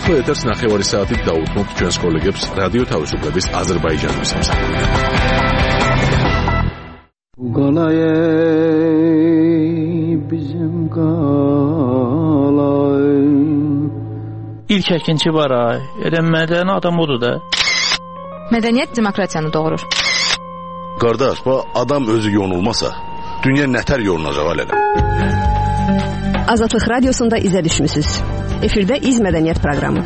ახლა ეთერს 9 საათით დაუთმობთ ჩვენს კოლეგებს რადიო თავისუფლების აზერბაიჯანის სამსახურიდან. İlk əkinçi var ay. Mədəni adam odur da. Mədəniyyət demokratiyanı doğurur. Qardaş, adam özü yonulmasa, dünya nətər yorulacaq alələ. Azadlıq Radiosunda izə düşmüsünüz. Efirdə İz Mədəniyyət proqramı.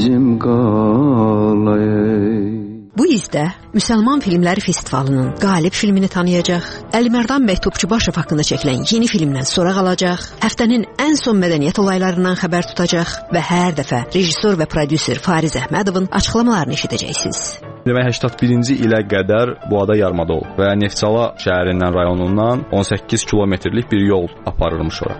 Bu izdə Müsəlman Filmləri Festivalının qalib filmini tanıyacaq, Əlimərdan Məktubçubaşov haqqında çəkilən yeni filmdən soraq alacaq, həftənin ən son mədəniyyət olaylarından xəbər tutacaq və hər dəfə rejissor və prodüser Fariz Əhmədovun açıqlamalarını eşidəcəksiniz. Demək 81-ci ilə qədər bu ada yarımada olub və Neftçala şəhərindən, rayonundan 18 kilometrlik bir yol aparılmış ora.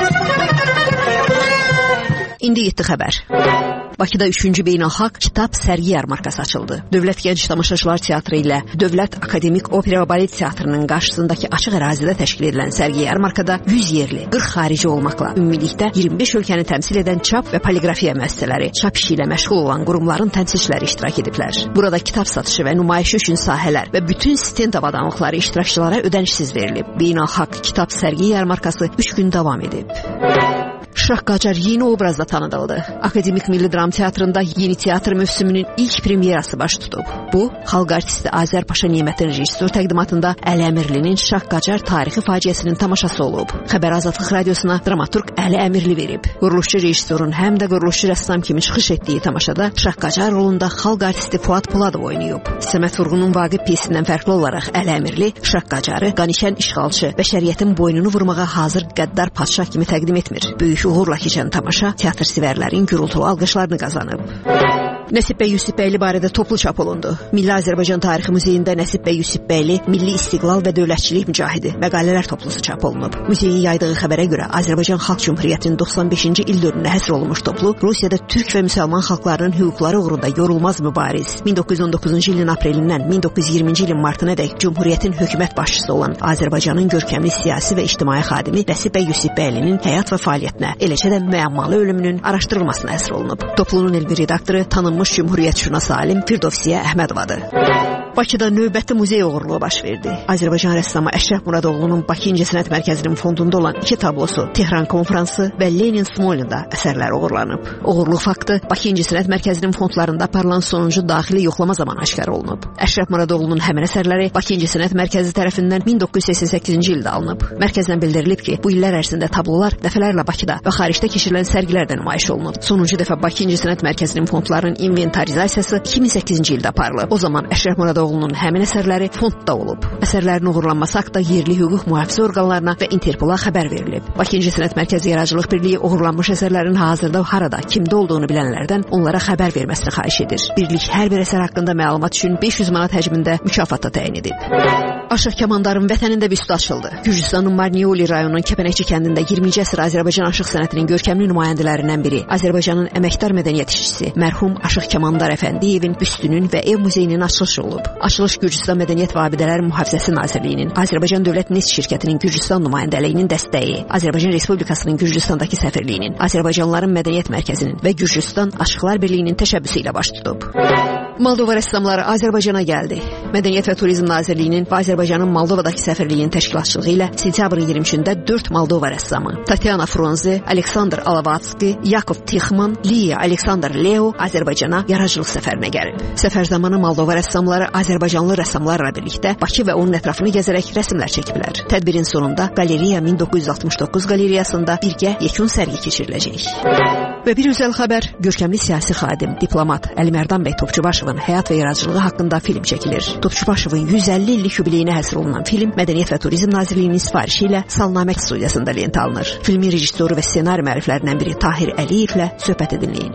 İndi 7 xəbər. Bakıda 3-cü beynəlxalq kitab sərgi yarmarkası açıldı. Dövlət Gənc Tamaşaçılar Teatrı ilə Dövlət Akademik Opera və Balet Teatrının qarşısındakı açıq ərazidə təşkil edilən sərgi yarmarkada 100 yerli, 40 xarici olmaqla ümumilikdə 25 ölkəni təmsil edən çap və poliqrafiya müəssisələri, çap işi ilə məşğul olan qurumların təmsilçiləri iştirak ediblər. Burada kitab satışı və nümayişi üçün sahələr və bütün stend avadanlıqları iştirakçılara ödənişsiz verilib. Beynəlxalq kitab sərgi yarmarkası 3 gün davam edib. Şah Qacar yeni obrazda tanıdıldı. Akademik Milli Dram Teatrında yeni teatr mövsümünün ilk premyerası baş tutub. Bu, xalq artisti Azər Paşa Nemətin rejissor təqdimatında Əli Əmirlinin Şah Qacar tarixi faciəsinin tamaşası olub. Xəbər Azadlıq Radiosuna dramaturq Əli Əmirli verib. Quruluşçu rejissorun həm də quruluşçu rəssam kimi çıxış etdiyi tamaşada Şah Qacar rolunda xalq artisti Fuad Poladov oynayıb. Səməd Vurğunun Vaqif piyesindən fərqli olaraq Əli Əmirli Şah Qacarı qanişən işğalçı, bəşəriyyətin boynunu vurmağa hazır qəddar padşah kimi təqdim etmir. Böyük uğurla keçən tamaşa teatr sevərlərin gürültülü alqışlarını qazanıb. Nəsib bəy Yusifbəyli barədə toplu çap olundu. Milli Azərbaycan Tarixi Muzeyində Nəsib bəy Yusifbəyli Milli İstiqlal və Dövlətçilik Mücahidi məqalələr toplusu çap olunub. Muzeyin yaydığı xəbərə görə Azərbaycan Xalq Cümhuriyyətinin 95-ci il dövrünə həsr olunmuş toplu Rusiyada türk və müsəlman xalqlarının hüquqları uğrunda yorulmaz mübariz 1919-cu ilin aprelindən 1920-ci ilin martınadək Cümhuriyyətin hökumət başçısı olan Azərbaycanın görkəmli siyasi və ictimai xadimi Nəsib bəy Yusifbəylinin həyat və fəaliyyətinə, eləcə də müəmmalı ölümünün araşdırılmasına həsr olunub. Toplunun elmi redaktoru tanınmış Cümhuriyyətşünas alim Firdovsiyə Əhmədovadır. Bakıda növbəti muzey uğurluğu baş verdi. Azərbaycan rəssamı Əşrəf Muradoğlunun Bakı İncəsənət Mərkəzinin fondunda olan 2 tablosu Tehran konfransı və Lenin Smolnida əsərləri uğurlanıb. Uğurluq faktı Bakı İncəsənət Mərkəzinin fondlarında aparılan sonuncu daxili yoxlama zamanı aşkar olunub. Əşrəf Muradoğlunun həmin əsərləri Bakı İncəsənət Mərkəzi tərəfindən 1988-ci ildə alınıb. Mərkəzdən bildirilib ki, bu illər ərzində tablolar dəfələrlə Bakıda və xaricdə keçirilən sərgilərdə nümayiş olunub. Sonuncu dəfə Bakı İncəsənət Mərkəzinin fondlarının inventarizasiyası 2008-ci ildə aparılıb. O zaman Əşrəf Muradoğlunun həmin əsərləri fondda olub. Əsərlərin uğurlanması haqqında yerli hüquq mühafizə orqanlarına və Interpola xəbər verilib. Bakı İncəsənət Mərkəzi Yaradıcılıq Birliyi uğurlanmış əsərlərin hazırda harada, kimdə olduğunu bilənlərdən onlara xəbər verməsini xahiş edir. Birlik hər bir əsər haqqında məlumat üçün 500 manat həcmində mükafat da təyin edib. Aşıq Kamandarın vətənində büstü açıldı. Gürcüstanın Marnioli rayonunun Kəpənəkçi kəndində 20-ci əsr Azərbaycan aşıq sənətinin görkəmli nümayəndələrindən biri, Azərbaycanın əməkdar mədəniyyət işçisi mərhum Aşıq Kamandar Əfəndiyevin büstünün və ev muzeyinin açılışı olub. Açılış Gürcüstan Mədəniyyət və Abidələr Mühafizəsi Nazirliyinin, Azərbaycan Dövlət Neft şirkətinin Gürcüstan nümayəndəliyinin dəstəyi, Azərbaycan Respublikasının Gürcüstandakı səfirliyinin, Azərbaycanlıların Mədəniyyət Mərkəzinin və Gürcüstan Aşıqlar Birliyinin təşəbbüsü ilə baş tutub. Moldova rəssamları Azərbaycana gəldi. Mədəniyyət və Turizm Nazirliyinin və Azərbaycanın Moldovadakı səfirliyinin təşkilatçılığı ilə sentyabrın 23-də 4 Moldova rəssamı Tatyana Fronze, Aleksandr Alavatski, Yakov Tixman, Liya Aleksandr Leo Azərbaycana yaradıcılıq səfərinə gəlib. Səfər zamanı Moldova rəssamları Azərbaycanlı rəssamlarla birlikdə Bakı və onun ətrafını gəzərək rəsmlər çəkiblər. Tədbirin sonunda Qaleriya 1969 qalereyasında birgə yekun sərgi keçiriləcək. Və bir özəl xəbər, görkəmli siyasi xadim, diplomat Əlimərdan bəy Topçubaşovun həyat və yaradıcılığı haqqında film çəkilir. Topçubaşovun 150 illik yubileyinə həsr olunan film Mədəniyyət və Turizm Nazirliyinin sifarişi ilə Salnamək studiyasında lentə alınır. Filmin rejissoru və ssenari müəlliflərindən biri Tahir Əliyevlə söhbət edinləyin.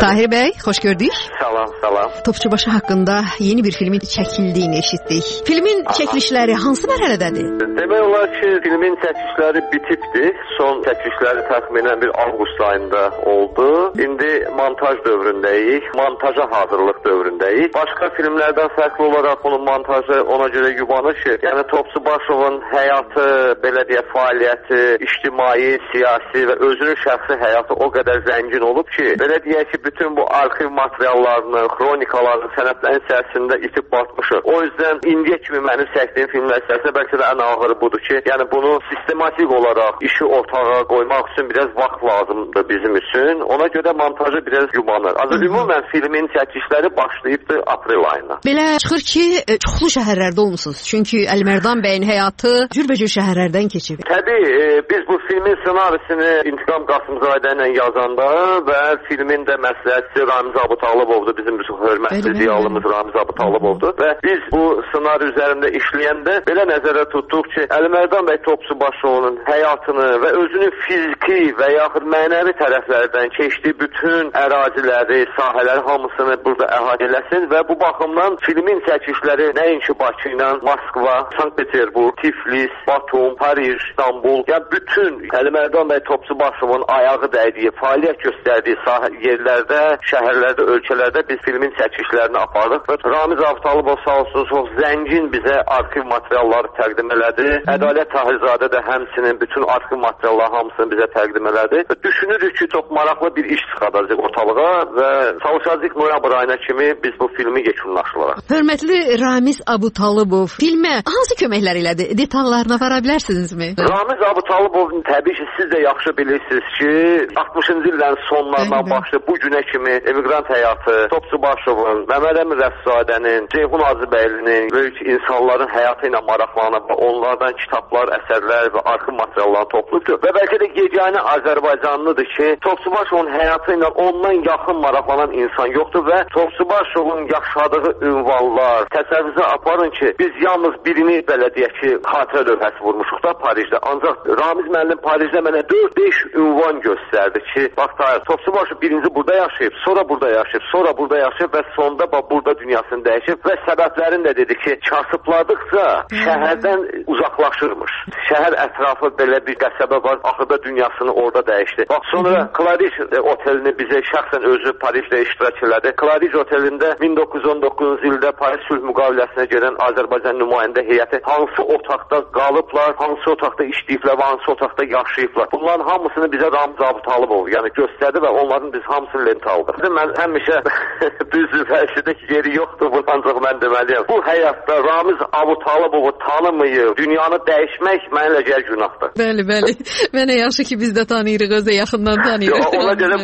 Tahir bəy, xoş gördük. Salam. Topçubaşı haqqında yeni bir filmin çəkildiyini eşitdik. Filmin çəkilişləri hansı mərhələdədir? Demək olar ki, filmin çəkilişləri bitibdir. Son çəkilişləri təxminən bir avqust ayında oldu. İndi montaj dövründəyik, montaja hazırlıq dövründəyik. Başqa filmlərdən fərqli olaraq bunun montajı ona görə yubanır ki, yəni Topçubaşovun həyatı, belə deyək, fəaliyyəti, ictimai, siyasi və özünün şəxsi həyatı o qədər zəngin olub ki, belə deyək ki, bütün bu arxiv materiallarını, xronikalarını, sənədlərin içərisində itib batmışıq. O yüzden indiyə kimi mənim çəkdiyim filmlər içərisində bəlkə də ən ağırı budur ki, yəni bunu sistematik olaraq işi ortağa qoymaq üçün biraz vaxt lazımdır bizim üçün. Ona görə montajı biraz yubanır. Ümumən filmin çəkilişləri başlayıbdır aprel ayına. Belə çıxır ki, çoxlu şəhərlərdə olmusunuz. Çünki Əlimərdan bəyin həyatı cürbəcür şəhərlərdən keçib. Təbii, biz bu filmin ssenarisini İntiqam Qasımzadə ilə yazanda və filmin də məsləhətçisi Ramiz Abutalıbovdur, bizim hörmətli diyalımız Ramiz Abutalıbovdur və biz bu ssenari üzərində işləyəndə belə nəzərə tutduq ki, Əlimərdan bəy Topçubaşovun həyatını və özünün fiziki və yaxud mənəvi tərəflərdən keçdiyi bütün əraziləri, sahələri hamısını burada əhatə eləsin və bu baxımdan filmin çəkilişləri nəinki Bakı ilə Moskva, Sankt-Peterburg, Tiflis, Batum, Paris, İstanbul, yəni bütün Əlimərdan bəy Topçubaşovun ayağı dəydiyi, fəaliyyət göstərdiyi yerlərdə, şəhərlərdə, ölkələrdə biz filmin çəkilişlərini apardıq və Ramiz Abutalıbov sağ olsun çox zəngin bizə arxiv materialları təqdim elədi. Ədalət Tahirzadə də həmçinin bütün arxiv materialları hamısını bizə təqdim elədi. Və düşünürük ki, çox maraqlı bir iş çıxardacaq ortalığa və çalışacağıq noyabr ayına kimi biz bu filmi yekunlaşdırarıq. Hörmətli Ramiz Abutalıbov, filmə hansı köməklər elədi? Detallarına vara bilərsinizmi? Ramiz Abutalıbov təbii ki, siz də yaxşı bilirsiniz ki, 60-cı illərin sonlarından başlayıb bu günə kimi emiqrant həyatı, Topçubaşovun, Məmməd Əmin Rəfsadənin, Ceyhun Hacıbəylinin böyük insanların həyatı ilə maraqlanıb və onlardan kitablar, əsərlər və arxiv materiallarını toplayıbdır. Və bəlkə də yeganə Azərbaycanlıdır ki, Topçubaşovun həyatı ilə ondan yaxın maraqlanan insan yoxdur və Topçubaşovun yaşadığı ünvanlar, təsəvvürünüzə aparın ki, biz yalnız birini belə deyək ki, xatirə lövhəsi vurmuşuq da Parisdə. Ancaq Ramiz müəllim Parisdə mənə 4-5 ünvan göstərdi ki, bax Topçubaşov birinci burada yaşayıb, sonra burada yaşayıb, sonra burada yaşayıb və sonda burada dünyasını dəyişib və səbəblərini də dedi ki, kasıbladıqca şəhərdən uzaqlaşırmış. Şəhər ətrafı belə bir qəsəbə var, axırda dünyasını orada dəyişdi. Bax sonra Clarice otelini bizə şəxsən özü Parisdə iştirak elədi. Clarice otelində 1919-cu ildə Paris sülh müqaviləsinə gedən Azərbaycan nümayəndə heyəti hansı otaqda qalıblar, hansı otaqda işləyiblər və hansı otaqda yaşayıblar. Bunların hamısını bizə Ramiz Abutalıbov yəni göstərdi və onların biz hamısını lent aldıq. Mən həmişə düzdür, fəlsəfədə yeri yoxdur, bunu ancaq mən deməliyəm. Bu həyatda Ramiz Abutalıbovu tanımayıb, dünyanı dəyişmək mənə elə gəl günahdır. Bəli. Mənə yaxşı ki, biz də tanıyırıq, özə yaxından tanıyırıq. Ona görə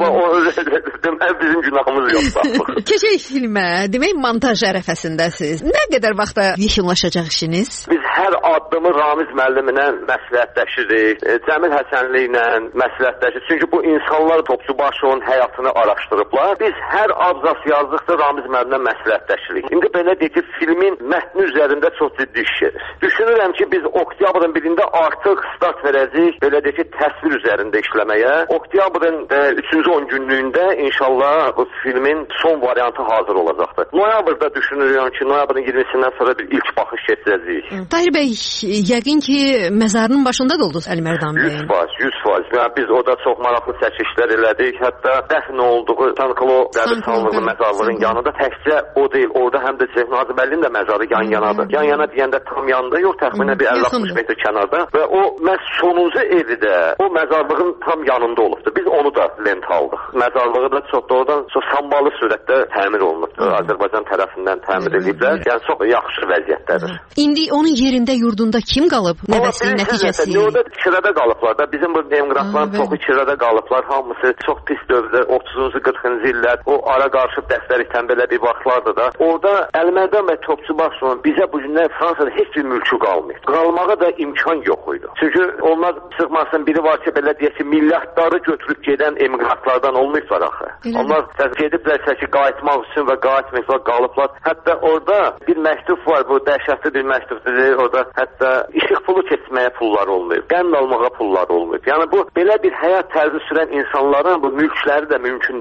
demək bizim günahımız yoxdur. Keçək filmə, demək montaj ərəfəsindəsiz. Nə qədər vaxta yekunlaşacaq işiniz? Biz hər addımı Ramiz müəlliminə məsləhətləşirik, Cəmil Həsənli ilə məsləhətləşirik. Çünki bu insanlar Topçubaşovun həyatını araşdırıblar. Biz hər abzas yazdıqca Ramiz müəllimlə məsləhətləşirik. İndi belə deyək ki, filmin mətni üzərində çox ciddi iş gedir. Düşünürəm ki, biz oktyabrın 1-də artıq start verəcəyik, belə deyək ki, təsvir üzərində işləməyə. Oktyabrın 3-cü 10 günlüyündə inşallah bu filmin son variantı hazır olacaqdır. Noyabrda düşünürəm ki, noyabrın 20-sindən sonra bir ilk baxış keçirəcəyik. Tahir bəy, yəqin ki, məzarının başında da oldunuz Əlimərdan bəyin. 100%. Yəni, biz orada çox maraqlı çəkilişlər elədik. Hətta dəfn olduğu Sanklo qəbirstanlığı məzarlığın yanında təkcə o deyil, orada həm də Ceyhun Hacıbəylinin də məzarı yan-yanadır. Yan-yana deyəndə tam yanında yox, təxminən bir 50-60 metr kənarda və o məhz sonuncu evi də o məzarlığın tam yanında olubdur. Biz onu da lent aldıq. Məzarlığı da çox doğrudan çox sambalı surətdə təmir olunubdur. Azərbaycan tərəfindən təmir ediblər. Yəni çox yaxşı vəziyyətdədir. İndi onun yerində, yurdunda kim qalıb? Nəvəsinin nəticəsi? Orada kirədə qalıblar da. Bizim bu emigrantların çoxu kirədə qalıblar. Hamısı çox pis dövrdə 30-cu 40-cı illər o ara qarışıb dəstəlikdən belə bir vaxtlarda da. Orada Əlimərdan bəy Topçubaşovun bizə bu günlər Fransada heç bir mülkü qalmayıb. Qalmağa da imkan yox idi. Çünki onlar çıxmasın biri var ki, belə deyək ki, milyardları götürüb gedən emigrantlardan olmayıblar axı. Onlar gediblərsə ki, qayıtmaq üçün və qayıtmayıblar, qalıblar. Hətta orada bir məktub var, bu dəhşətli bir məktubdur. Orada hətta işıq pulu keçməyə pullar olmayıb, qənd almağa pullar olmayıb. Yəni bu belə bir həyat tərzi sürən insanların bu mülkləri də mümkün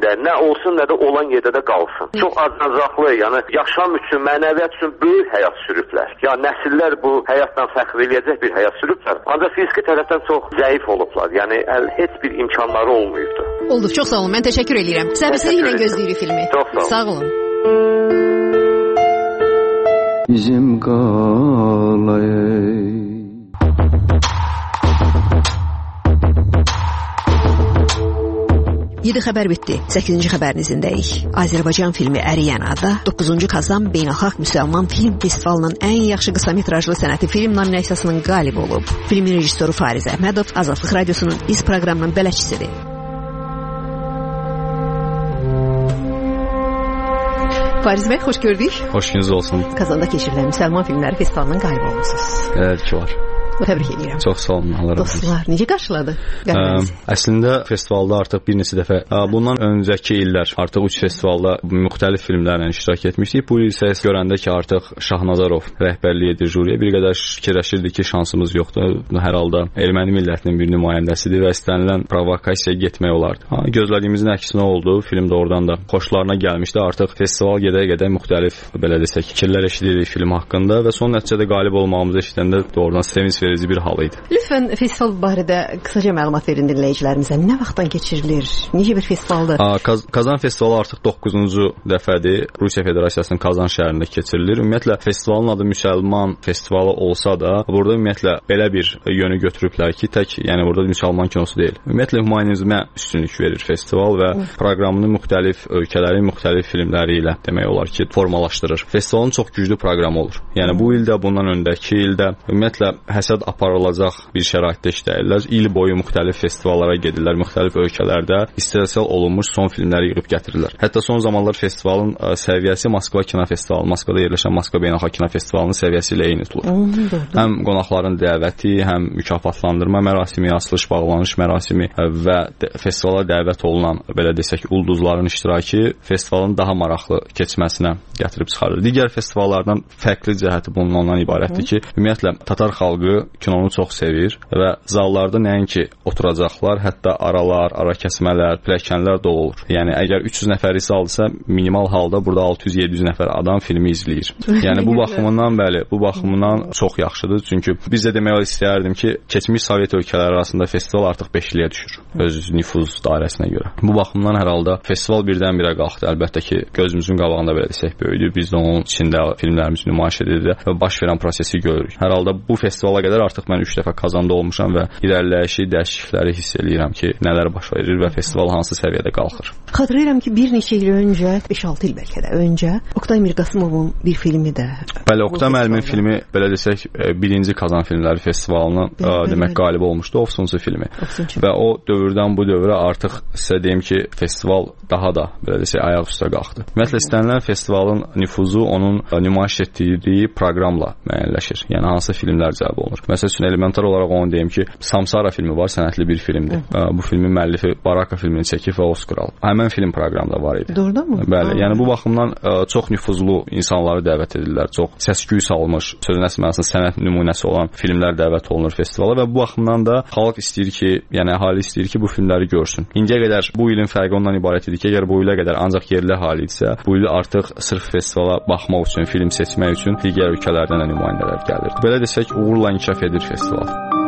yerdə, nə olsun, nə də olan yerdə də qalsın. Çox acınacaqlı, yəni yaşam üçün, mənəviyyat üçün böyük həyat sürüblər. Ya nəsillər bu həyatla fəxr eləyəcək bir həyat sürüblər. Ancaq fiziki tərəfdən çox zəif olublar. Yəni heç bir imkanları olmayıbdı. Oldu, çox sağ olun. Mən təşəkkür edirəm. Səbirsizliklə gözləyirik filmi. Çox sağ olun. Sağ olun. Bizim qalayı Yedi xəbər bitdi. 8-ci xəbərinizindəyik. Azərbaycan filmi Əriyən adda 9-cu Kazan Beynəlxalq Müsəlman Film Festivalının ən yaxşı qısa metrajlı sənəti film nominasiyasının qalibi olub. Filmin rejissoru Fariz Əhmədov Azadlıq Radiosunun İz proqramının bələdçisidir. Fariz bəy, xoş gördük. Xoş gününüz olsun. Kazanda keçirilən Müsəlman Filmləri Festivalının qalibi olmusunuz. Evet ki var. Təbrik edirəm. Çox sağ olun. Allah razı olsun. Dostlar, necə qarşıladı? Əslində festivalda artıq bir neçə dəfə, bundan öncəki illər artıq 3 festivalda müxtəlif filmlərlə iştirak etmişdik. Bu il isə görəndə ki, artıq Şahnazarov rəhbərlik edir juriyə. Bir qədər fikirləşirdik ki, şansımız yoxdur. Hər halda erməni millətinin bir nümayəndəsidir və istənilən provokasiyaya getmək olardı. Gözlədiyimizin əksinə oldu. Film də oradan da xoşlarına gəlmişdi. Artıq festival gedə-gedə müxtəlif, belə desək, fikirlər eşidirik film haqqında və son nəticədə qalib olmağımızı eşidəndə doğrudan sevinç verici bir hal idi. Lütfən festival barədə qısaca məlumat verin dinləyicilərimizə. Nə vaxtdan keçirilir? Necə bir festivaldır? Kazan festivalı artıq 9-cu dəfədir. Rusiya Federasiyasının Kazan şəhərində keçirilir. Ümumiyyətlə festivalın adı müsəlman festivalı olsa da, burada ümumiyyətlə belə bir yönü götürüblər ki, tək, yəni burada müsəlman kinosu deyil. Ümumiyyətlə humanizmə üstünlük verir festival və proqramını müxtəlif ölkələrin müxtəlif filmləri ilə demək olar ki, formalaşdırır. Festivalın çox güclü proqramı olur. Yəni bu ildə, bundan öncəki ildə ümumiyyətlə həsəd aparılacaq bir şəraitdə işləyirlər. İl boyu müxtəlif festivallara gedirlər, müxtəlif ölkələrdə istehsal olunmuş son filmləri yığıb gətirirlər. Hətta son zamanlar festivalın səviyyəsi Moskva Kino Festivalı, Moskvada yerləşən Moskva Beynəlxalq Kino Festivalının səviyyəsi ilə eyni tutulur. Həm qonaqların dəvəti, həm mükafatlandırma mərasimi, açılış bağlanış mərasimi və festivala dəvət olunan, belə desək, ulduzların iştirakı festivalın daha maraqlı keçməsinə gətirib çıxarır. Digər festivallardan fərqli cəhəti bunun ondan ibarətdir ki, ümumiyyətlə Tatar xalqı kinonu çox sevir və zallarda nəinki oturacaqlar, hətta aralar, ara kəsmələr, pilləkənlər dolu olur. Yəni əgər 300 nəfəri saldısa, minimal halda burada 600-700 nəfər adam filmi izləyir. Yəni bu baxımından bəli, bu baxımdan çox yaxşıdır. Çünki biz də demək istəyərdim ki, keçmiş Sovet ölkələri arasında festival artıq 5-liyə düşür öz nüfuz dairəsinə görə. Bu baxımdan hər halda festival birdən-birə qalxdı. Əlbəttə ki, gözümüzün qabağında belə desək böyüdü. Biz də onun içində filmlərimizi nümayiş edirik və baş verən prosesi görürük. Hər halda bu festivala qədər artıq mən 3 dəfə Kazanda olmuşam və irəliləyişi, dəyişiklikləri hiss eləyirəm ki, nələr baş verir və festival hansı səviyyədə qalxır. Xatırlayıram ki, bir neçə il öncə, 5-6 il bəlkə də öncə, Oqtay Mirqasımovun bir filmi də. Bəli, Oqtay müəllimin filmi, belə desək, 1-ci Kazan Filmləri Festivalının demək qalibi olmuşdu, Ofsunçu filmi. Və o dövrdən bu dövrə artıq sizə deyim ki, festival daha da, belə desək, ayaq üstə qalxdı. Ümumiyyətlə istənilən festivalın nüfuzu onun nümayiş etdirdiyi proqramla müəyyənləşir. Yəni hansı filmlər cəlb olunur. Məsəl üçün elementar olaraq onu deyim ki, Samsara filmi var, sənətli bir filmdir. Bu filmin müəllifi Baraka filmini çəkib və Oscar alıb. Həmin film proqramda var idi. Doğrudanmı? Bəli, yəni bu baxımdan çox nüfuzlu insanları dəvət edirlər. Çox səs-küy salmış, sözün əsl mənasında sənət nümunəsi olan filmlər dəvət olunur festivala və bu baxımdan da xalq istəyir ki, yəni əhali istəyir ki, bu filmləri görsün. İndiyə qədər bu ilin fərqi ondan ibarət idi ki, əgər bu ilə qədər ancaq yerli əhali idisə, bu il artıq sırf festivala baxmaq üçün, film seçmək üçün digər ölkələrdən də nümayəndələr gəlirdi. Belə desək, uğurla inkişaf edir festival.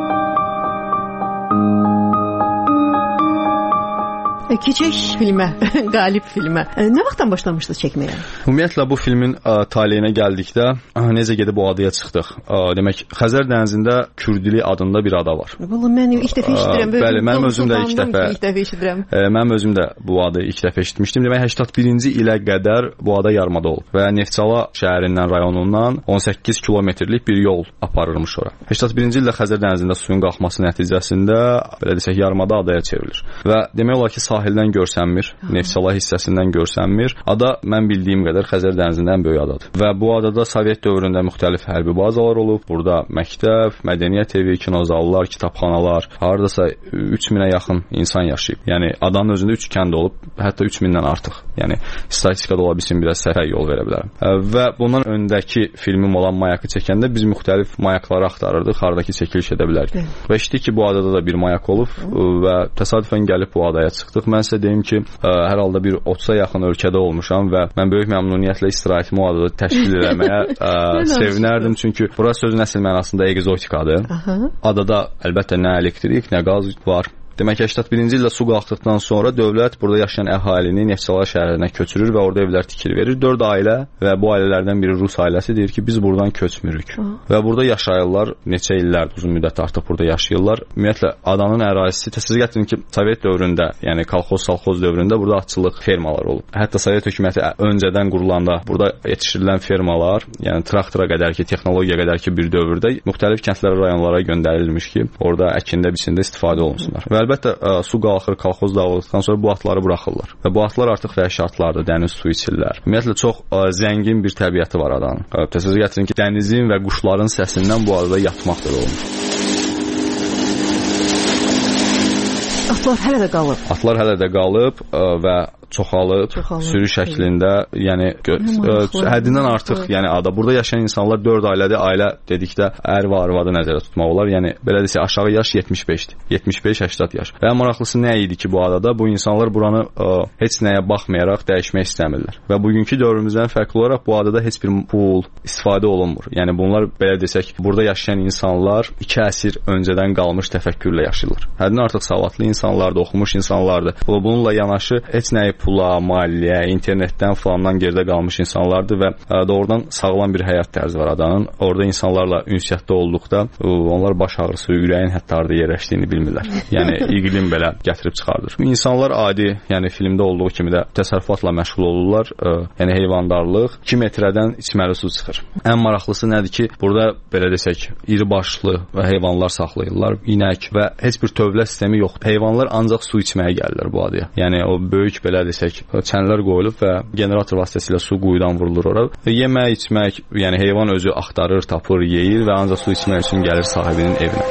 Keçək filmə, qalib filmə. Nə vaxtdan başlamışdınız çəkməyə? Ümumiyyətlə bu filmin taleyinə gəldikdə necə gedib o adaya çıxdıq. Demək, Xəzər dənizində Kürdili adında bir ada var. Vallahi mən ilk dəfə eşidirəm. Bəli, mənim özüm də ilk dəfə eşidirəm. Mənim özüm də bu adı ilk dəfə eşitmişdim. Demək, 81-ci ilə qədər bu ada yarımada olub və Neftçala şəhərindən, rayonundan 18 kilometrlik bir yol aparılmış ora. 81-ci ildə Xəzər dənizində suyun qalxması nəticəsində belə desək yarımada adaya çevrilir. Və demək olar ki, sahildən görsənmir, Neftçala hissəsindən görsənmir. Ada mən bildiyim qədər Xəzər dənizində ən böyük adadır. Və bu adada Sovet dövründə müxtəlif hərbi bazalar olub. Burada məktəb, mədəniyyət evi, kinozallar, kitabxanalar, hardasa 3000-ə yaxın insan yaşayıb. Yəni adanın özündə 3 kənd olub, hətta 3000-dən artıq. Yəni statistikada ola bilsin biraz səhvə yol verə bilərəm. Və bundan öncəki filmim olan Mayakı çəkəndə biz müxtəlif mayakları axtarırdıq, hardakı çəkiliş edə bilərik. Və eşitdik ki, bu adada da bir mayak olub və təsadüfən gəlib bu adaya çıxdıq. mən sizə deyim ki, hər halda bir 30-a yaxın ölkədə olmuşam və mən böyük məmnuniyyətlə istirahətimi o adada təşkil etməyə sevinərdim. Çünki bura sözün əsl mənasında egzotikadır. Adada əlbəttə nə elektrik, nə qaz var. Demək ki, 81-ci ildə su qalxdıqdan sonra dövlət burada yaşayan əhalini Neftçala şəhərinə köçürür və orada evlər tikir verir. 4 ailə və bu ailələrdən biri rus ailəsi deyir ki, biz buradan köçmürük. Və burada yaşayırlar, neçə illərdir, uzun müddət artıq burada yaşayırlar. Ümumiyyətlə, adanın ərazisi, təsəvvür gətirin ki, Sovet dövründə, yəni kolxoz dövründə burada atçılıq fermalar olub. Hətta Sovet hökuməti öncədən qurulanda burada yetişdirilən fermalar, yəni traktora qədər ki, texnologiya qədər ki, bir dövrdə müxtəlif kəndlərə, rayonlara göndərilmiş ki, orada əkində, biçində istifadə olunsunlar. Və əlbəttə su qalxır, kolxoz dağıldıqdan sonra bu atları buraxırlar. Və bu atlar artıq vəhşi atlardır, dəniz su içirlər. Ümumiyyətlə çox zəngin bir təbiəti var adanın. Təsəvvür gətirin ki, dənizin və quşların səsindən bu adada yatmaq da olmuş. Atlar hələ də qalıb. Atlar hələ də qalıb və çoxalıb sürü şəklində, yəni həddindən artıq, yəni ada. Burada yaşayan insanlar 4 ailədir. Ailə dedikdə ər və arvadı nəzərdə tutmaq olar. Yəni belə desə aşağı yaş 75-dir. 75-80 yaş. Və maraqlısı nə idi ki, bu adada bu insanlar buranı heç nəyə baxmayaraq dəyişmək istəmirlər. Və bugünkü dövrümüzdən fərqli olaraq bu adada heç bir pul istifadə olunmur. Yəni bunlar belə desək, burada yaşayan insanlar 2 əsr öncədən qalmış təfəkkürlə yaşayırlar. Həddindən artıq savadlı insanlardır, oxumuş insanlardır. Bununla yanaşı heç nəyi pula, maliyyə, internetdən falandan geridə qalmış insanlardır və doğrudan sağlam bir həyat tərzi var adanın. Orada insanlarla ünsiyyətdə olduqda onlar baş ağrısı, ürəyin hətta harda yerləşdiyini bilmirlər. Yəni iqlim belə gətirib çıxardır. İnsanlar adi, yəni filmdə olduğu kimi də təsərrüfatla məşğul olurlar. Yəni heyvandarlıq 2 metrədən içməli su çıxır. Ən maraqlısı nədir ki, burada belə desək, iri başlı heyvanlar saxlayırlar, inək və heç bir tövlə sistemi yoxdur. Heyvanlar ancaq su içməyə gəlirlər bu adaya. Yəni o böyük belə desək, çənlər qoyulub və generator vasitəsilə su quyudan vurulur ora. Yemək, içmək, yəni heyvan özü axtarır, tapır, yeyir və ancaq su içmək üçün gəlir sahibinin evinə.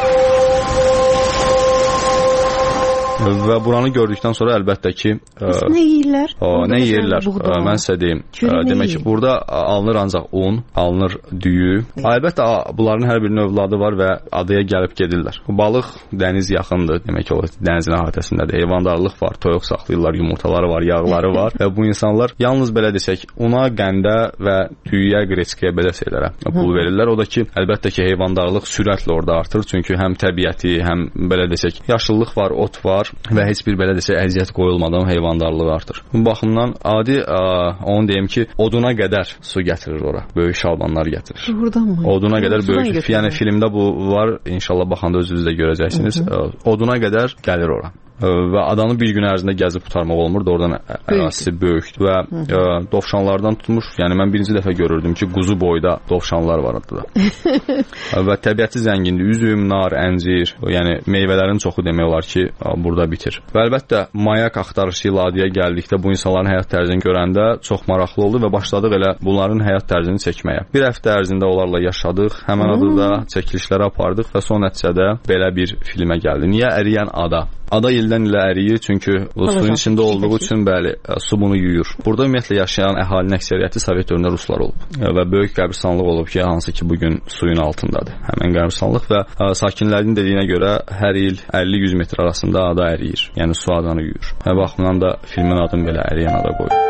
Və buranı gördükdən sonra əlbəttə ki, nə yeyirlər? Nə yeyirlər? Mən sizə deyim. Demək ki, burada alınır ancaq un, alınır düyü. Əlbəttə bunların hər birinin övladı var və adaya gəlib gedirlər. Balıq dəniz yaxındır, demək ki, o dənizin əhatəsindədir. Heyvandarlıq var, toyuq saxlayırlar, yumurtaları var, yağları var və bu insanlar yalnız belə desək, una, qəndə və düyüyə, qreçkaya belə şeylərə pul verirlər. O da ki, əlbəttə ki, heyvandarlıq sürətlə orada artır, çünki həm təbiəti, həm belə desək, yaşıllıq var, ot var və heç bir belə desək əziyyət qoyulmadan heyvandarlığı artır. Bu baxımdan adi onu deyim ki, oduna qədər su gətirir ora. Böyük şalbanlar gətirir. Oduna qədər böyük. Yəni filmdə bu var. İnşallah baxanda özünüz də görəcəksiniz. Oduna qədər gəlir ora. Və adanı bir gün ərzində gəzib qurtarmaq olmur. Oradan ərazisi böyükdür və dovşanlardan tutmuş. Yəni mən birinci dəfə görürdüm ki, quzu boyda dovşanlar var adada. Və təbiəti zəngindir. Üzüm, nar, əncir, yəni meyvələrin çoxu demək olar ki, burada bitir. Və əlbəttə mayak axtarışı ilə adaya gəldikdə bu insanların həyat tərzini görəndə çox maraqlı oldu və başladıq elə bunların həyat tərzini çəkməyə. Bir həftə ərzində onlarla yaşadıq. Həmin adada çəkilişlər apardıq və son nəticədə belə bir filmə gəldi. Niyə əriyən ada? Ada ildən ilə əriyir, çünki suyun içində olduğu üçün bəli, su bunu yuyur. Burada ümumiyyətlə yaşayan əhalinin əksəriyyəti Sovet dövründə ruslar olub və böyük qəbristanlıq olub ki, hansı ki bugün suyun altındadır. Həmin qəbristanlıq və sakinlərin dediyinə görə hər il 50-100 metr arasında ada əriyir. Yəni su adanı yuyur. Və baxımdan da filmin adını belə əriyən ada qoyur.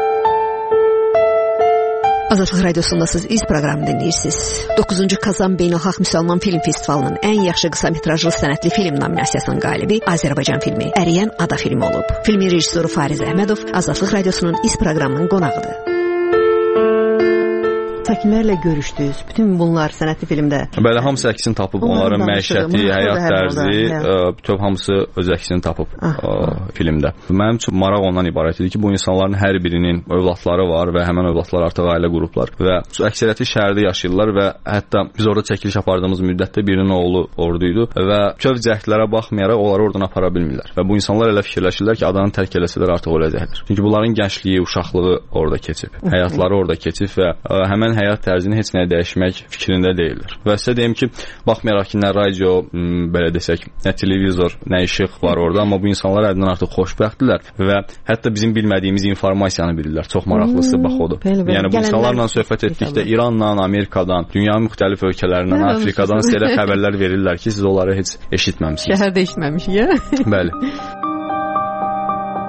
Azadlıq Radiosundasınız, İz proqramını dinləyirsiniz. 9-cu Kazan Beynəlxalq Müsəlman Film Festivalının ən yaxşı qısa metrajlı sənədli film nominasiyasının qalibi Azərbaycan filmi Əriyən Ada filmi olub. Filmin rejissoru Fariz Əhmədov Azadlıq Radiosunun İz proqramının qonağıdır. Sakinlərlə görüşdünüz. Bütün bunlar sənətli filmdə. Bəli, hamısı əksini tapıb. Onların məişəti, həyat tərzi, bütün hamısı öz əksini tapıb filmdə. Mənim üçün maraq ondan ibarət idi ki, bu insanların hər birinin övladları var və həmin övladlar artıq ailə qurublar və əksəriyyəti şəhərdə yaşayırlar və hətta biz orada çəkiliş apardığımız müddətdə birinin oğlu orada idi və köv cəhdlərə baxmayaraq onları oradan apara bilmirlər. Və bu insanlar elə fikirləşirlər ki, adanı tərk eləsələr artıq öləcəklər. Çünki bunların gəncliyi, uşaqlığı orada keçib, həyatları orada keçib və həmin həyat tərzini heç nəyə dəyişmək fikrində deyirlər. Və sizə deyim ki, baxmayaraq ki, nə radio, belə desək, nə televizor, nə işıq var orada, amma bu insanlar həddindən artıq xoşbəxtdirlər və hətta bizim bilmədiyimiz informasiyanı bilirlər. Çox maraqlısı bax odur. Yəni bu insanlarla söhbət etdikdə İrandan, Amerikadan, dünyanın müxtəlif ölkələrindən, Afrikadan sizə xəbərlər verirlər ki, siz onları heç eşitməmisiniz. Şəhərdə eşitməmişik, ya? Bəli.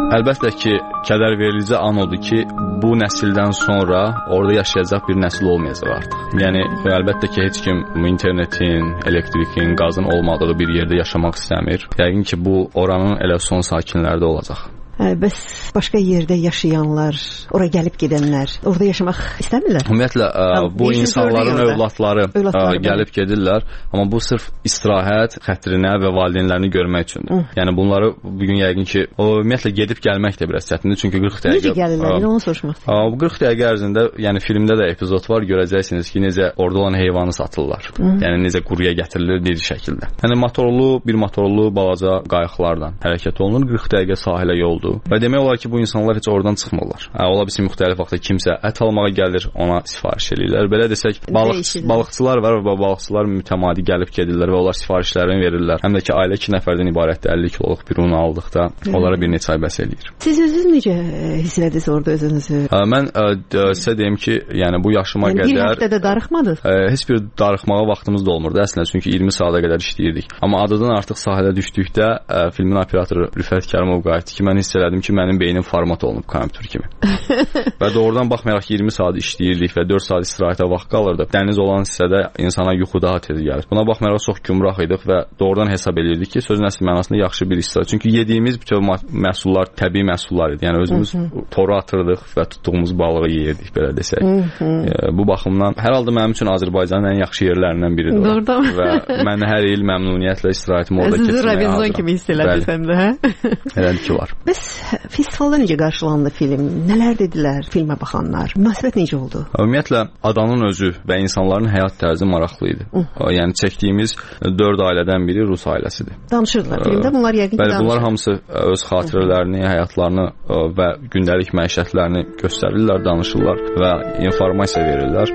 Əlbəttə ki, kədərverici an odur ki, bu nəsildən sonra orada yaşayacaq bir nəsil olmayacaq artıq. Yəni, əlbəttə ki, heç kim internetin, elektrikin, qazın olmadığı bir yerdə yaşamaq istəmir. Yəqin ki, bu oranın elə son sakinləri də olacaq. Bəs başqa yerdə yaşayanlar, ora gəlib gedənlər, orada yaşamaq istəmirlər? Ümumiyyətlə, bu insanların övladları gəlib gedirlər, amma bu sırf istirahət xətrinə və valideynlərini görmək üçündür. Yəni, bunları bugün yəqin ki, ümumiyyətlə gedib gəlmək də biraz çətindir, çünki 40 dəqiqə... Necə gəlirlər, onu soruşmaq? 40 dəqiqə ərzində, yəni filmdə də epizod var, görəcəksiniz ki, necə orada olan heyvanı satırlar. Yəni, necə quruya gətirilir bir şəkildə. Yəni, bir motorlu balaca qayıqlarla hərəkət olunur, 40 dəqiqə sahilə yoldur. Və demək olar ki, bu insanlar heç oradan çıxmırlar. Ola bilsin müxtəlif vaxtda kimsə ət almağa gəlir, ona sifariş edirlər. Belə desək, balıqçılar var və balıqçılar mütəmadi gəlib gedirlər və onlar sifarişlərini verirlər. Həm də ki, ailə 2 nəfərdən ibarətdir, 50 kiloluq bir un aldıqda onlara bir neçə ay bəs eləyir. Siz özünüz necə hiss ediniz orada özünüzü? Mən sizə deyim ki, yəni bu yaşıma qədər... Bir həftədə darıxmadınız? Heç bir darıxmağa vaxtımız da olmurdu əslində, çünki 20 saata qədər işləyirdik. Amma adadan artıq sahilə düşdükdə filmin operatoru Rüfət Kərimov qayıtdı ki, mən hiss elədim ki, mənim beynim format olunub kompüter kimi. Və doğrudan baxmayaraq ki, 20 saat işləyirdik və 4 saat istirahətə vaxt qalırdı. Dəniz olan hissədə insana yuxu daha tez gəlir. Buna baxmayaraq çox gümrah idik və doğrudan hesab edirdik ki, sözün əsl mənasında yaxşı bir istirahət. Çünki yediyimiz bütün məhsullar təbii məhsullar idi. Yəni özümüz toru atırdıq və tutduğumuz balığı yeyirdik, belə desək. Bu baxımdan hər halda mənim üçün Azərbaycanın ən yaxşı yerlərindən biridir. Doğrudan. Və mən hər il məmnuniyyətlə istirahətimi orada keçirməyə hazıram. Robinson kimi hiss elədiniz də, hə? Elədir ki, var. Bəs festivalda necə qarşılandı film? Nələr dedilər filmə baxanlar? Münasibət necə oldu? Ümumiyyətlə, adanın özü və insanların həyat tərzi maraqlı idi. Yəni, çəkdiyimiz 4 ailədən biri Rus ailəsidir. Danışırdılar filmdə, bunlar yəqin ki, danışır. Bunlar hamısı öz xatirələrini, həyatlarını və gündəlik məişətlərini göstərirlər, danışırlar və informasiya verirlər.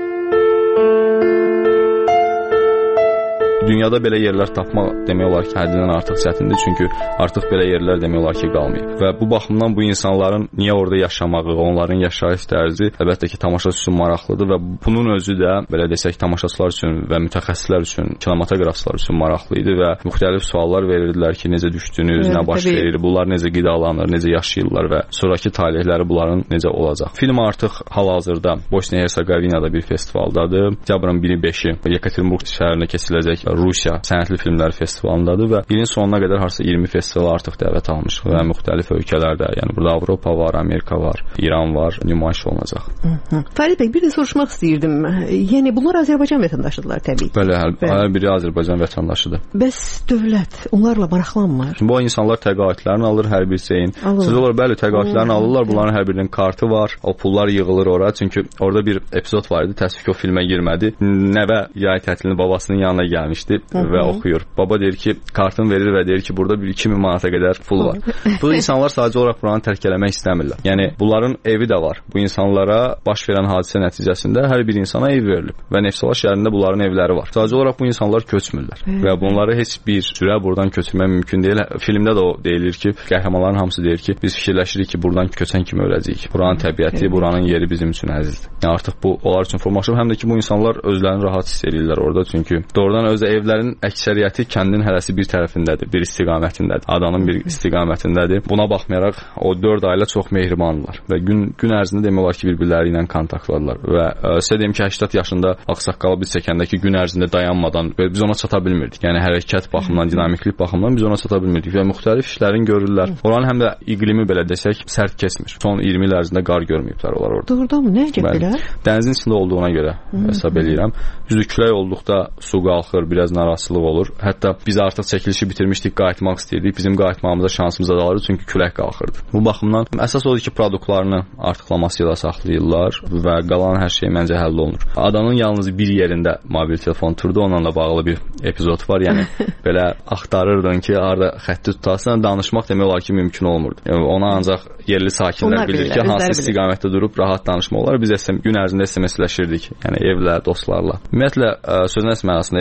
Dünyada belə yerlər tapmaq demək olar ki, həddindən artıq çətindir, çünki artıq belə yerlər demək olar ki, qalmayıb. Və bu baxımdan bu insanların niyə orada yaşamağı, onların yaşayış tərzi əlbəttə ki, tamaşaçı üçün maraqlıdır və bunun özü də, belə desək, tamaşaçılar üçün və mütəxəssislər üçün, kinematografçılar üçün maraqlı idi və müxtəlif suallar verirdilər ki, necə düşdünüz, nə baş verir, bunlar necə qidalanır, necə yaşayırlar və sonraki talihləri bunların necə olacaq. Film artıq hal-hazırda Bosniya-Hersegovinada bir festivaldadır. Dekabrın 1-5-i Yekaterinburg şəhərində keçiriləcək Rusiya sənətli filmlər festivalındadır və ilin sonuna qədər harsa 20 festival artıq dəvət almış və müxtəlif ölkələrdə, yəni burada Avropa var, Amerika var, İran var, nümayiş olunacaq. Farid bəy, bir də soruşmaq istəyirdim. Yəni bunlar Azərbaycan vətəndaşıdırlar təbii ki. Bəli, hər biri Azərbaycan vətəndaşıdır. Bəs dövlət onlarla maraqlanmır? Bu insanlar təqaüdlərini alır hər bir şeyin. Siz olur, bəli, təqaüdlərini alırlar, bunların hər birinin kartı var, o pullar yığılır ora, çünki orada bir epizod var idi, təəssüf ki, o filmə girmədi. Nəvə yay tətilini babasının yanına gəlmişdi və oxuyur. Baba deyir ki, kartını verir və deyir ki, burada 2000 manata qədər pul var. Bu insanlar sadəcə olaraq buranı tərk eləmək istəmirlər. Yəni bunların evi də var. Bu insanlara baş verən hadisə nəticəsində hər bir insana ev verilib və Neftçala şəhərində bunların evləri var. Sadəcə olaraq bu insanlar köçmürlər və bunları heç bir sürə buradan köçürmək mümkün deyil. Filmdə də o deyilir ki, qəhrəmanların hamısı deyir ki, biz fikirləşirik ki, buradan köçən kimi öləcəyik. Buranın təbiəti, buranın yeri bizim üçün əzizdir. Yəni artıq bu onlar üçün formalaşıb, həm də ki, bu insanlar özlərini rahat hiss edirlər orada, çünki doğrudan öz evlərin əksəriyyəti kəndin hərəsi bir tərəfindədir, bir istiqamətindədir, adanın bir istiqamətindədir. Buna baxmayaraq o 4 ailə çox mehribandılar və gün ərzində demək olar ki, bir-birləri ilə kontaktladılar və sizə deyim ki, 80 yaşında ağsaqqalı biz çəkəndə ki, gün ərzində dayanmadan biz ona çata bilmirdik. Yəni hərəkət baxımından, dinamiklik baxımından biz ona çata bilmirdik və müxtəlif işlərin görürlər. Oranın həm də iqlimi belə desək sərt keçmir. Son 20 il ərzində qar görməyiblər onlar orada. Doğrudanmı? Nə əcəb belə? Dənizin içində olduğuna görə hesab eləyirəm. Düzdür, külək olduqda su qalxır, biraz narazılıq olur. Hətta biz artıq çəkilişi bitirmişdik, qayıtmaq istəyirdik. Bizim qayıtmağımıza şansımız azalırdı, çünki külək qalxırdı. Bu baxımdan əsas odur ki, produktlarını artıqlamasıyla saxlayırlar və qalan hər şey məncə həll olunur. Adanın yalnız bir yerində mobil telefon turdu, onunla bağlı bir epizod var. Yəni belə axtarırdın ki, harda xətti tutasan, danışmaq demək olar ki, mümkün olmurdu. Yəni, ona ancaq yerli sakinlər bilir ki, hansı istiqamətdə durub rahat danışmaq olar. Biz gün ərzində SMS-ləşirdik, yəni evlə, dostlarla. Ümumiyyətlə, sözün əsl mənasında ekzotik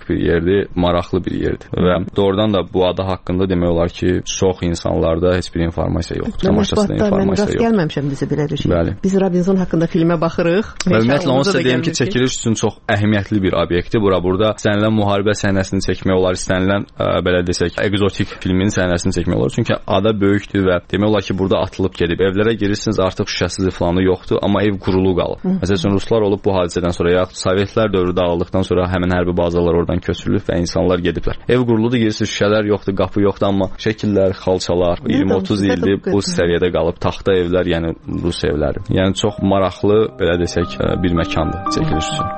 bir yerdir, maraqlı bir yerdir. Və doğrudan da bu ada haqqında demək olar ki, çox insanlarda heç bir informasiya yoxdur. Tamaşasında informasiya yoxdur. Mən gəlməmişəm bizə belə bir şey. Bəli. Biz Robinson haqqında filmə baxırıq. Ümumiyyətlə onu sizə deyim ki, çəkiliş üçün çox əhəmiyyətli bir obyektdir. Burada istənilən müharibə səhnəsini çəkmək olar, istənilən belə desək, ekzotik filmin səhnəsini çəkmək olar. Çünki ada böyükdür və demək olar ki, burada atılıb gedib. Evlərə girirsiniz, artıq şüşəsiz falanı yoxdur, amma ev qurulu qalıb. Məsələn, ruslar olub bu hadisədən sonra, yaxud Sovetlər dövrü dağıldıqdan sonra həmin hərbi bazalar oradan köçürülüb və insanlar gediblər. Ev quruludur, girirsiniz, şüşələr yoxdur, qapı yoxdur, amma şəkillər, xalçalar 20-30 ildir bu səviyyədə qalıb. Taxta evlər, yəni rus evləri. Yəni çox maraqlı, belə desək, bir məkandır çəkiliş üçün.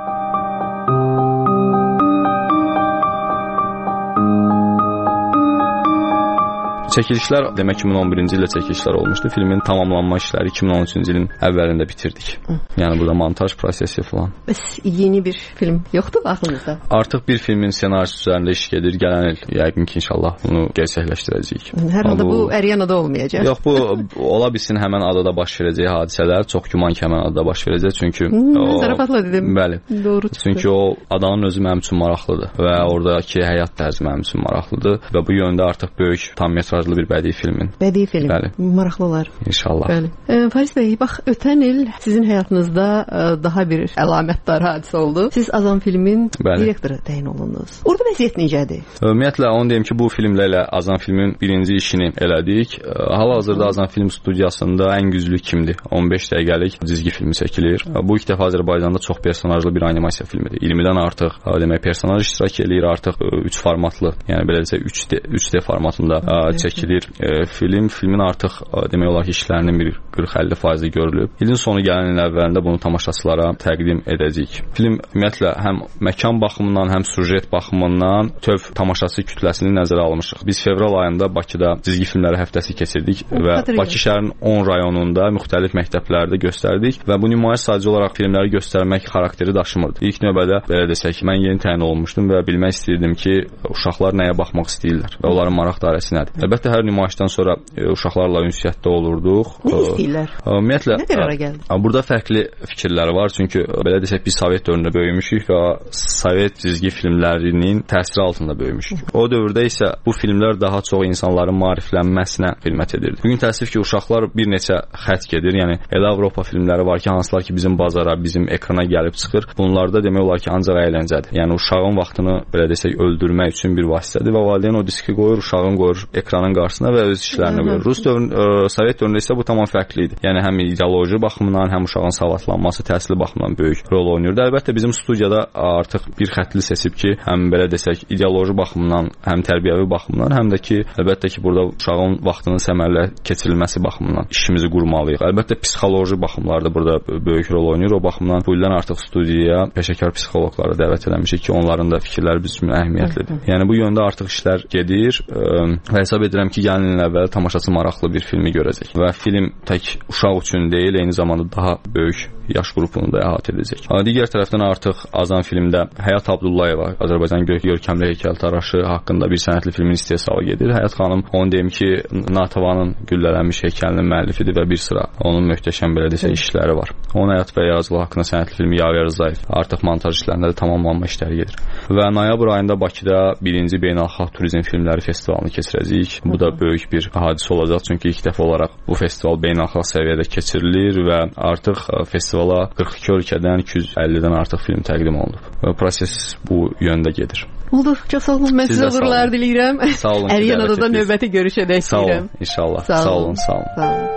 Çəkilişlər demək 2011-ci ildə çəkilişlər olmuşdu. Filmin tamamlanma işləri 2013-cü ilin əvvəlində bitirdik. Yəni burada montaj prosesi falan. Bəs yeni bir film yoxdur axırınızda? Artıq bir filmin ssenarisi üzərində iş gedir. Gələn il yəqin ki, inşallah bunu gerçəkləşdirəcəyik. Hər halda bu Əryanada olmayacaq. Yox, bu ola bilsin həmin adada baş verəcək hadisələr. Çox güman ki, həmin adada baş verəcək. Çünki zarafatla dedim. Bəli. Doğru çıxdı. Çünki o adanın özü mənim üçün maraqlıdır və oradakı həyat tərzi mənim üçün maraqlıdır və bu yöndə artıq böyük tam metrajlı bir bədii filmin. Bədii film. Bəli. Maraqlı olar. İnşallah. Bəli. Faris bəy, bax ötən il sizin həyatınızda daha bir əlamətdar hadisə oldu. Siz Azam filmin direktoru təyin olundunuz. Orada vəziyyət necədir? Ümumiyyətlə onu deyim ki, bu filmlə elə Azam filmin birinci işini elədik. Hal-hazırda Azam film studiyasında ən güclü kimdir? 15 dəqiqəlik cizgi filmi çəkilir. Bu ilk dəfə Azərbaycanda çox personajlı bir animasiya filmidir. 20-dən artıq demək personaj iştirak eləyir, artıq 3 formatlı, yəni belə desək 3D formatında çəkilir filmin artıq demək olar ki, işlərinin bir 40-50% görülüb. İlin sonu gələn il əvvəlində bunu tamaşaçılara təqdim edəcəyik. Film ümumiyyətlə həm məkan baxımından, həm sujet baxımından töv tamaşaçı kütləsini nəzərə almışıq. Biz fevral ayında Bakıda cizgi filmləri həftəsi keçirdik və Bakı şəhərinin 10 rayonunda müxtəlif məktəblərdə göstərdik və bu nümayiş sadəcə olaraq filmləri göstərmək xarakteri daşımırdı. İlk növbədə belə desək, mən yeni təyin olmuşdum və bilmək istəyirdim ki, uşaqlar nəyə baxmaq istəyirlər və onların maraq dairəsi nədir. Əlbəttə hər nümayişdən sonra uşaqlarla ünsiyyətdə olurduq. Nə istəyirlər? Ümumiyyətlə, nə qərara gəldi? Burada fərqli fikirlər var, çünki belə desək biz Sovet dövründə böyümüşük və Sovet cizgi filmlərinin təsiri altında böyümüşük. O dövrdə isə bu filmlər daha çox insanların maariflənməsinə xidmət edirdi. Bugün təəssüf ki, uşaqlar bir neçə xətt gedir. Yəni elə Avropa filmləri var ki, hansılar ki bizim bazara, bizim ekrana gəlib çıxır. Bunlarda demək olar ki, ancaq əyləncədir. Yəni uşağın vaxtını belə desək öldürmək üçün bir vasitədir və valideyn o diski qoyur, uşağın qoyur ekranın qarşısına və öz işlərini görür. Rus dövründə, Sovet dövründə isə bu tamam fərqli idi. Yəni həm ideoloji baxımından, həm uşağın savadlanması, təhsili baxımından böyük rol oynayırdı. Əlbəttə bizim studiyada artıq bir xəttli seçib ki, həm belə desək ideoloji baxımından, həm tərbiyəvi baxımdan, həm də ki, əlbəttə ki, burada uşağın vaxtının səmərəli keçirilməsi baxımından işimizi qurmalıyıq. Əlbəttə psixoloji baxımlarda burada böyük rol oynayır. O baxımdan bu ildən artıq studiyaya peşəkar psixoloqları dəvət etmişik ki, onların da fikirləri bizim üçün əhəmiyyətlidir. Yəni bu yöndə artıq işlər gedir və hesab edirəm ki, gələn il əvvəl tamaşaçı maraqlı bir filmi görəcək və film tək uşaq üçün deyil, eyni zamanda daha böyük yaş qrupunu da əhatə edəcək. Digər tərəfdən artıq Azam filmdə Həyat Abdullayeva, Azərbaycan görkəmli heykəltaraşı haqqında bir sənətli filmin istehsalı gedir. Həyat xanım, onu deyim ki, Natavanın güllələnmiş heykəlinin müəllifidir və bir sıra onun möhtəşəm belə desək işləri var. Onun həyat və yaradıcılığı haqqında sənətli filmi Yavər Rzayev artıq montaj işlərində də tamamlanma işləri gedir. Və noyabr ayında Bakıda 1-ci Beynəlxalq Turizm Filmləri Festivalını keçirəcəyik. Bu da böyük bir hadisə olacaq, çünki ilk dəfə olaraq bu festival beynəlxalq səviyyədə keçirilir və artıq festivala 42 ölkədən 250-dən artıq film təqdim olunub. Və proses bu yöndə gedir. Oldu, çox sağ olun. Mən sizə uğurlar diləyirəm. Sağ olun. Əryanada da növbəti görüşədək istəyirəm. Sağ olun, inşallah. Sağ olun, sağ olun. Sağ olun.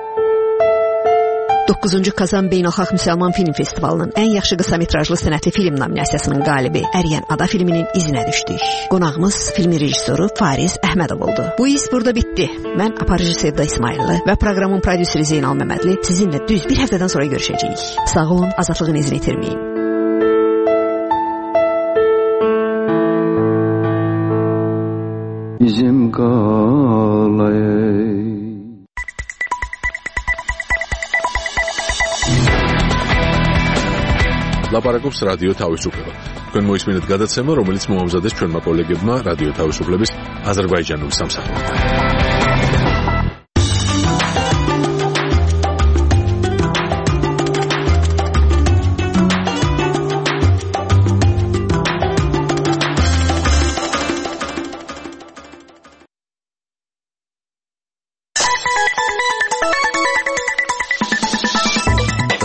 9-cu Kazan Beynəlxalq Müsəlman Film Festivalının ən yaxşı qısa metrajlı sənətli film nominasiyasının qalibi Əryan Ada filminin izinə düşdük. Qonağımız filmin rejissoru Fariz Əhmədov oldu. Bu iz burada bitdi. Mən aparıcı Sevda İsmayıllı və proqramın prodüseri Zeynal Məmmədli sizinlə düz bir həftədən sonra görüşəcəyik. Sağ olun, azadlığın izini itirməyin. Bizim qalay ლაპარაკობს რადიო თავისუფლება. თქვენ მოისმინეთ გადაცემა, რომელიც მოამზადეს ჩვენმა კოლეგებმა რადიო თავისუფლების აზერბაიჯანული სამსახურიდან.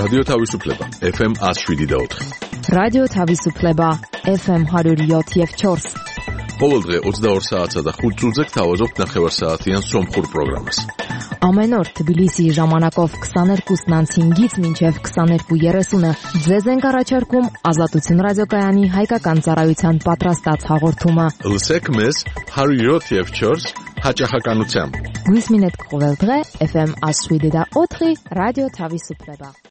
რადიო თავისუფლება FM 107.4. რადიო თავისუფლება FM 107.4. ყოველდღე 22 საათსა და 5 წუთზე გთავაზობთ ნახევარსაათიან სომხურ პროგრამას. Ամեն օր Թբիլիսիի ժամանակով 22:05-ից մինչև 22:30-ը ձեզ ենք առաջարկում Ազատություն ռադիոկայանի հայկական ծառայության պատրաստած հաղորդումը։ Լսեք մեզ 107.4 հաճախականությամբ։ Գույս մինետ կողել დღე FM 107.4 ռադիո Թավիսուպլեբա։